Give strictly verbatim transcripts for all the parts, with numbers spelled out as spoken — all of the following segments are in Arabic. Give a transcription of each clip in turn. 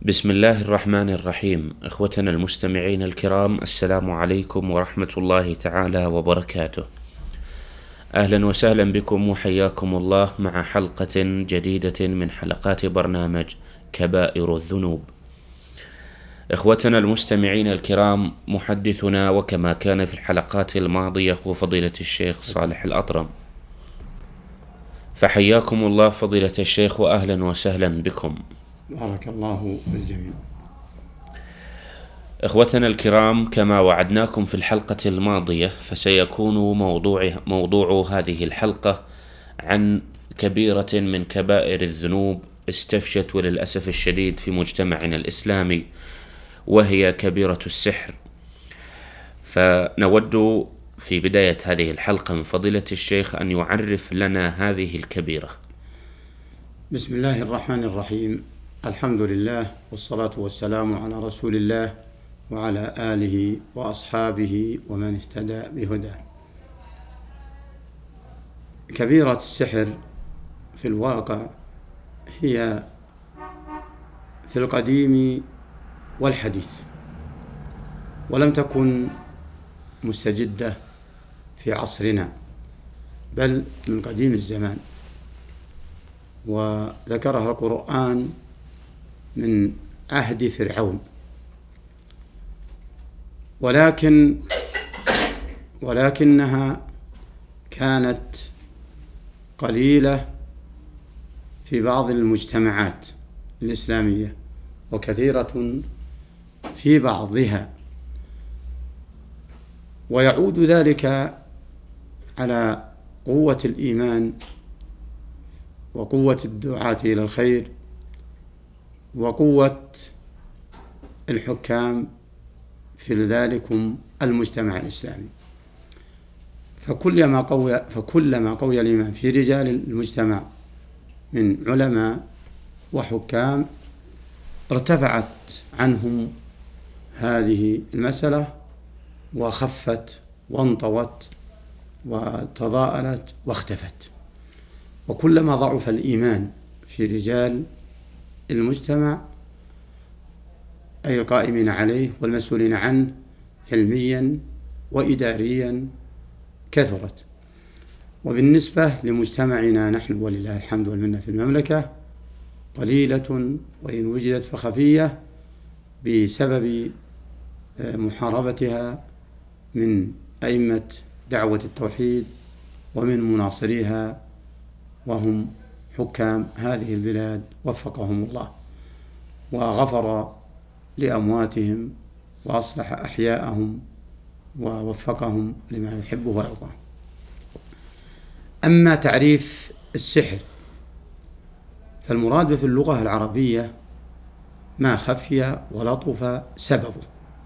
بسم الله الرحمن الرحيم. إخوتنا المستمعين الكرام، السلام عليكم ورحمة الله تعالى وبركاته. أهلا وسهلا بكم وحياكم الله مع حلقة جديدة من حلقات برنامج كبائر الذنوب. إخوتنا المستمعين الكرام، محدثنا وكما كان في الحلقات الماضية هو فضيلة الشيخ صالح الأطرم، فحياكم الله فضيلة الشيخ وأهلا وسهلا بكم. بارك الله في الجميع. إخوتنا الكرام، كما وعدناكم في الحلقة الماضية، فسيكون موضوع موضوع هذه الحلقة عن كبيرة من كبائر الذنوب استفشت وللأسف الشديد في مجتمعنا الإسلامي، وهي كبيرة السحر. فنود في بداية هذه الحلقة من فضيلة الشيخ أن يعرف لنا هذه الكبيرة. بسم الله الرحمن الرحيم. الحمد لله والصلاة والسلام على رسول الله وعلى آله وأصحابه ومن اهتدى بهداه. كبيرة السحر في الواقع هي في القديم والحديث، ولم تكن مستجدة في عصرنا بل من قديم الزمان، وذكرها القرآن من عهد فرعون، ولكن ولكنها كانت قليلة في بعض المجتمعات الإسلامية وكثيرة في بعضها، ويعود ذلك على قوة الإيمان وقوة الدعاة إلى الخير وقوة الحكام في ذلكم المجتمع الإسلامي. فكلما قوي فكلما قوي الإيمان في رجال المجتمع من علماء وحكام ارتفعت عنهم هذه المسألة وخفت وانطوت وتضاءلت واختفت. وكلما ضعف الإيمان في رجال المجتمع أي القائمين عليه والمسؤولين عنه علميا وإداريا كثرت. وبالنسبة لمجتمعنا نحن ولله الحمد والمنة في المملكة قليلة، وإن وجدت فخفية بسبب محاربتها من أئمة دعوة التوحيد ومن مناصريها وهم حكام هذه البلاد وفقهم الله وغفر لأمواتهم وأصلح أحياءهم ووفقهم لما يحبه ويرضاه. أما تعريف السحر فالمراد في اللغة العربية ما خفي ولطف سببه،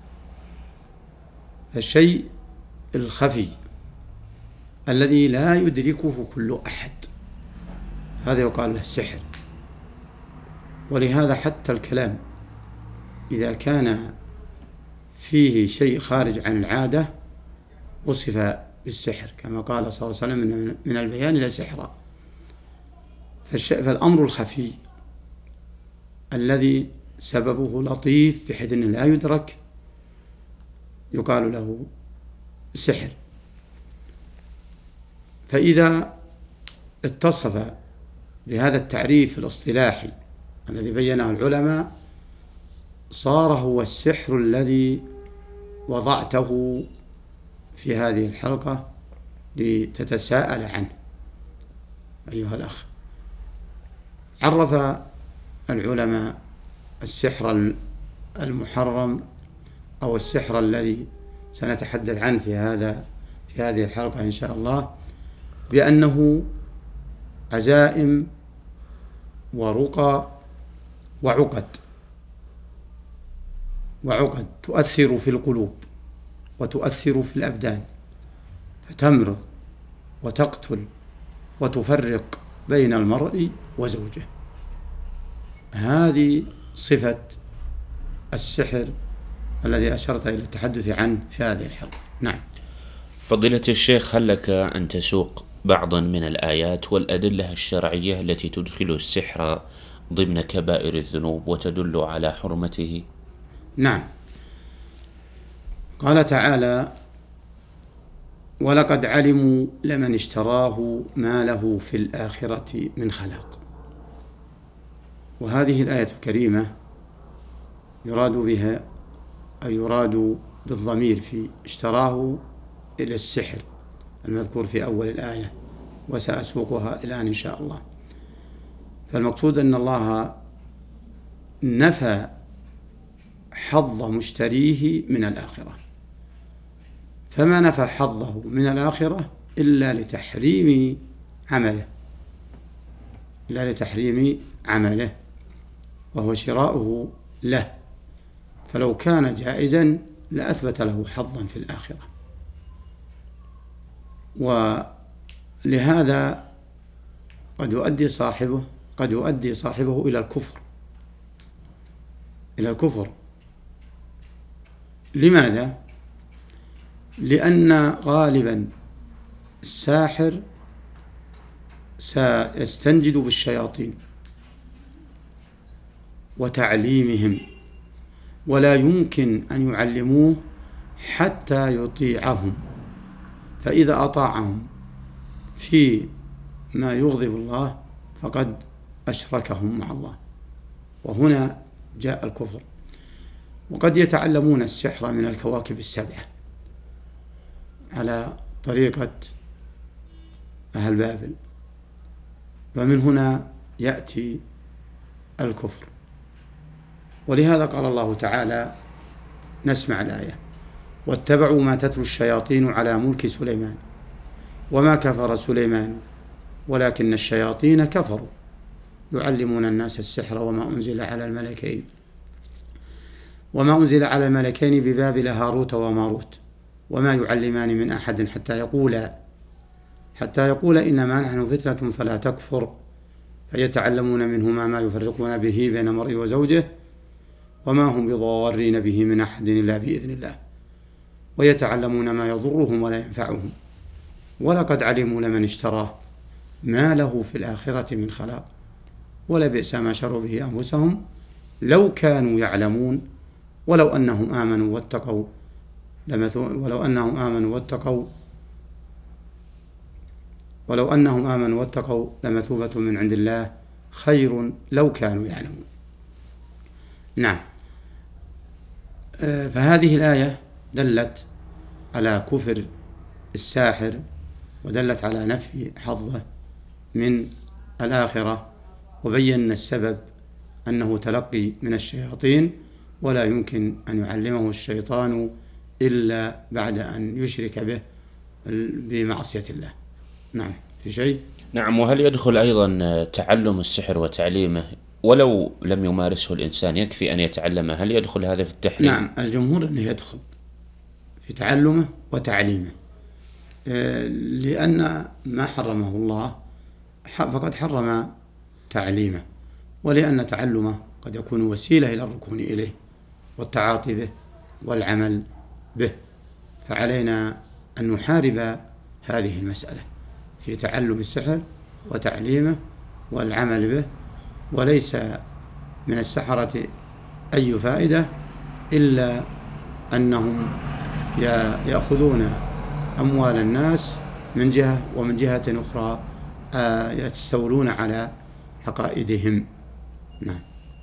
فالشيء الخفي الذي لا يدركه كل أحد هذا يقال له سحر. ولهذا حتى الكلام إذا كان فيه شيء خارج عن العادة وصف بالسحر، كما قال صلى الله عليه وسلم من البيان لسحرا. فالأمر الخفي الذي سببه لطيف بحيث أنه لا يدرك يقال له سحر. فإذا اتصف بهذا التعريف الاصطلاحي الذي بينه العلماء صار هو السحر الذي وضعته في هذه الحلقة لتتساءل عنه أيها الأخ. عرف العلماء السحر المحرم أو السحر الذي سنتحدث عنه في هذا في هذه الحلقة إن شاء الله بأنه عزائم ورقى وعقد وعقد تؤثر في القلوب وتؤثر في الأبدان، فتمرض وتقتل وتفرق بين المرء وزوجه. هذه صفة السحر الذي أشرت إلى التحدث عنه في هذه الحلقة. نعم. فضيلة الشيخ، هل لك أن تسوق بعضا من الآيات والأدلة الشرعية التي تدخل السحر ضمن كبائر الذنوب وتدل على حرمته؟ نعم، قال تعالى: ولقد علموا لمن اشتراه ما له في الآخرة من خلاق. وهذه الآية الكريمة يراد بها أو يراد بالضمير في اشتراه إلى السحر المذكور في أول الآية، وسأسوقها الآن إن شاء الله. فالمقصود أن الله نفى حظ مشتريه من الآخرة، فما نفى حظه من الآخرة إلا لتحريم عمله إلا لتحريم عمله وهو شراؤه له، فلو كان جائزا لأثبت له حظا في الآخرة. ولهذا قد يؤدي صاحبه قد يؤدي صاحبه إلى الكفر إلى الكفر لماذا؟ لأن غالبا الساحر سيستنجد بالشياطين وتعليمهم، ولا يمكن أن يعلموه حتى يطيعهم، فإذا أطاعهم في ما يغضب الله فقد أشركهم مع الله، وهنا جاء الكفر. وقد يتعلمون السحر من الكواكب السبعة على طريقة أهل بابل، ومن هنا يأتي الكفر. ولهذا قال الله تعالى، نسمع الآية: واتبعوا ما تتلو الشياطين على ملك سليمان وما كفر سليمان ولكن الشياطين كفروا يعلمون الناس السحر وما أنزل على الملكين وما أنزل على الملكين ببابل هاروت وماروت وما يعلمان من أحد حتى يقولا حتى يقولا إنما نحن فتنة فلا تكفر فيتعلمون منهما ما يفرقون به بين المرء وزوجه وما هم بضارين به من أحد إلا بإذن الله ويتعلمون ما يضرهم ولا ينفعهم ولقد علموا لمن اشتراه ما له في الآخرة من خلاق ولبئس ما شروا به أنفسهم لو كانوا يعلمون ولو أنهم آمنوا واتقوا ولو أنهم آمنوا واتقوا ولو أنهم آمنوا واتقوا لمثوبة من عند الله خير لو كانوا يعلمون. نعم، فهذه الآية دلت على كفر الساحر ودلت على نفي حظه من الآخرة، وبين السبب أنه تلقي من الشياطين ولا يمكن أن يعلمه الشيطان إلا بعد أن يشرك به بمعصية الله. نعم، في شيء؟ نعم. وهل يدخل أيضا تعلم السحر وتعليمه ولو لم يمارسه الإنسان، يكفي أن يتعلمه؟ هل يدخل هذا في التحريم؟ نعم، الجمهور أنه يدخل في تعلمه وتعليمه، لأن ما حرمه الله فقد حرم تعليمه، ولأن تعلمه قد يكون وسيلة إلى الركون إليه والتعاطي به والعمل به، فعلينا أن نحارب هذه المسألة في تعلم السحر وتعليمه والعمل به. وليس من السحرة أي فائدة إلا أنهم يأخذون أموال الناس من جهة، ومن جهة أخرى يستولون على عقائدهم. نعم.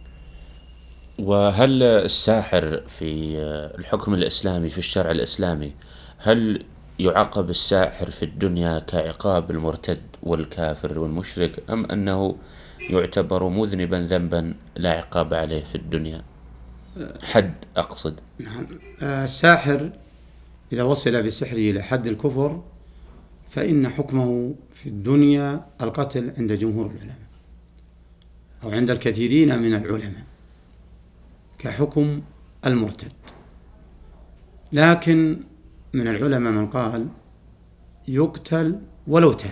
وهل الساحر في الحكم الإسلامي، في الشرع الإسلامي، هل يعاقب الساحر في الدنيا كعقاب المرتد والكافر والمشرك، أم أنه يعتبر مذنبا ذنبا لا عقاب عليه في الدنيا؟ حد أقصد. نعم، الساحر إذا وصل بسحره إلى حد الكفر فإن حكمه في الدنيا القتل عند جمهور العلماء أو عند الكثيرين من العلماء كحكم المرتد. لكن من العلماء من قال يقتل ولو تاب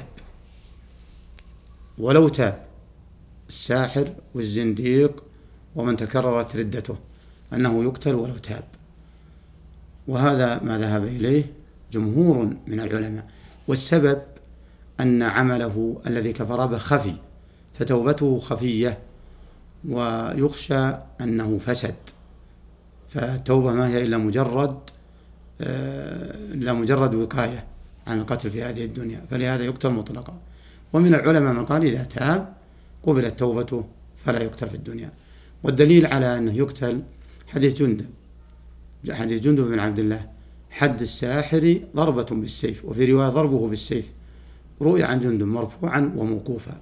ولو تاب الساحر والزنديق ومن تكررت ردته، أنه يقتل ولو تاب، وهذا ما ذهب إليه جمهور من العلماء. والسبب أن عمله الذي كفر به خفي، فتوبته خفية، ويخشى أنه فسد، فالتوبة ما هي إلا مجرد إلا مجرد وقاية عن القتل في هذه الدنيا، فلهذا يقتل مطلقا. ومن العلماء من قال إذا تاب قبلت توبته فلا يقتل في الدنيا. والدليل على أنه يقتل حديث جندب حديث جندب بن عبد الله: حد الساحر ضربة بالسيف، وفي رواية ضربه بالسيف، روي عن جندب مرفوعا وموقوفا.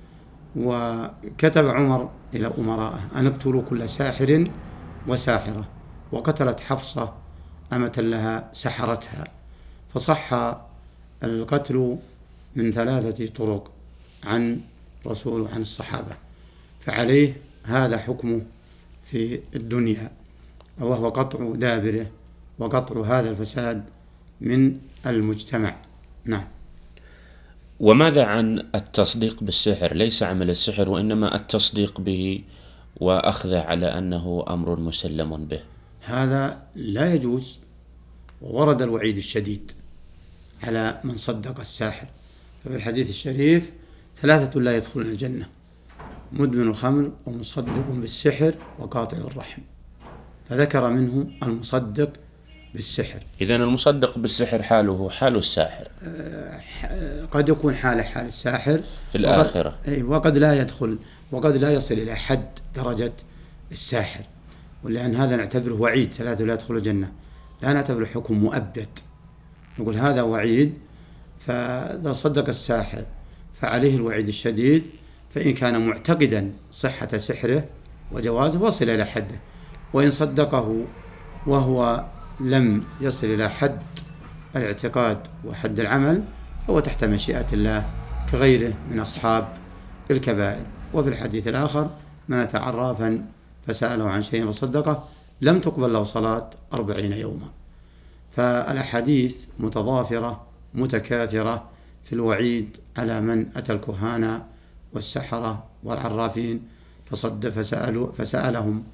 وكتب عمر إلى أمرائه أن اقتلوا كل ساحر وساحرة، وقتلت حفصة أمة لها سحرتها، فصح القتل من ثلاثة طرق عن رسول وعن الصحابة، فعليه هذا حكمه في الدنيا، وهو قطع دابره وقطع هذا الفساد من المجتمع. نعم. وماذا عن التصديق بالسحر؟ ليس عمل السحر وإنما التصديق به وأخذه على أنه أمر مسلم به. هذا لا يجوز، وورد الوعيد الشديد على من صدق الساحر. ففي الحديث الشريف: ثلاثة لا يدخلون الجنة: مدمن الخمر ومصدق بالسحر وقاطع الرحم. فذكر منه المصدق بالسحر. إذن المصدق بالسحر حاله حال الساحر، قد يكون حاله حال الساحر في الآخرة، وقد, وقد لا يدخل وقد لا يصل إلى حد درجة الساحر، ولأن هذا نعتبره وعيد: ثلاثة لا يدخلوا الجنة، لا نعتبره حكم مؤبد، نقول هذا وعيد. فإذا صدق الساحر فعليه الوعيد الشديد، فإن كان معتقدا صحة سحره وجوازه وصل إلى حده، وإن صدقه وهو لم يصل إلى حد الاعتقاد وحد العمل فهو تحت مشيئة الله كغيره من أصحاب الكبائر. وفي الحديث الآخر: من أتى عرافا فسأله عن شيء فصدقه لم تقبل له صلاة أربعين يوما. فالأحاديث متضافرة متكاثرة في الوعيد على من أتى الكهانة والسحرة والعرافين فصد فسألوا فسألهم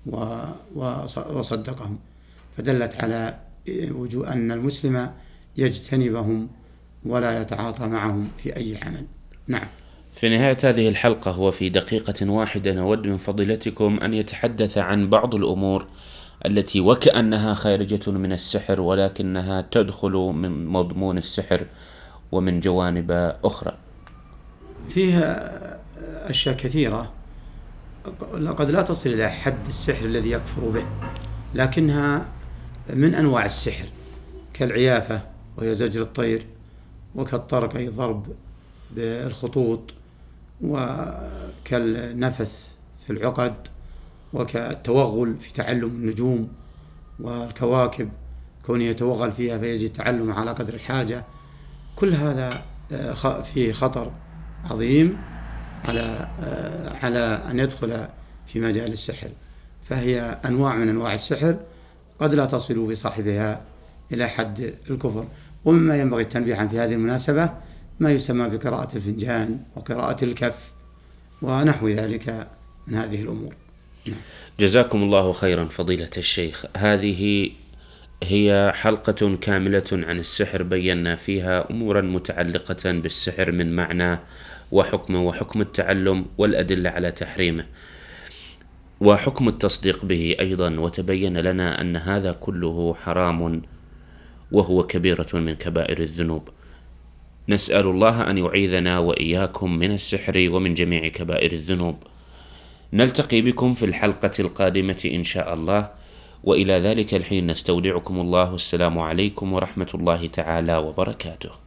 وصدقهم، فدلت على وجوه أن المسلم يجتنبهم ولا يتعاطى معهم في أي عمل. نعم. في نهاية هذه الحلقة وفي دقيقة واحدة نود من فضيلتكم أن يتحدث عن بعض الأمور التي وكأنها خارجة من السحر ولكنها تدخل من مضمون السحر ومن جوانب أخرى. فيها أشياء كثيرة قد لا تصل إلى حد السحر الذي يكفر به، لكنها من أنواع السحر، كالعيافة وهي زجر الطير، وكالطرق أي ضرب بالخطوط، وكالنفث في العقد، وكالتوغل في تعلم النجوم والكواكب كونه يتوغل فيها فيزيد تعلم على قدر الحاجة. كل هذا فيه خطر عظيم على على أن يدخل في مجال السحر، فهي أنواع من أنواع السحر قد لا تصل بصاحبها إلى حد الكفر. ومما ينبغي التنبيه عن في هذه المناسبة ما يسمى بقراءة الفنجان وقراءة الكف ونحو ذلك من هذه الأمور. جزاكم الله خيرا فضيلة الشيخ. هذه هي حلقة كاملة عن السحر، بينا فيها أمورا متعلقة بالسحر من معنى وحكمه وحكم التعلم والأدلة على تحريمه وحكم التصديق به أيضا، وتبين لنا أن هذا كله حرام وهو كبيرة من كبائر الذنوب. نسأل الله أن يعيذنا وإياكم من السحر ومن جميع كبائر الذنوب. نلتقي بكم في الحلقة القادمة إن شاء الله، وإلى ذلك الحين نستودعكم الله. السلام عليكم ورحمة الله تعالى وبركاته.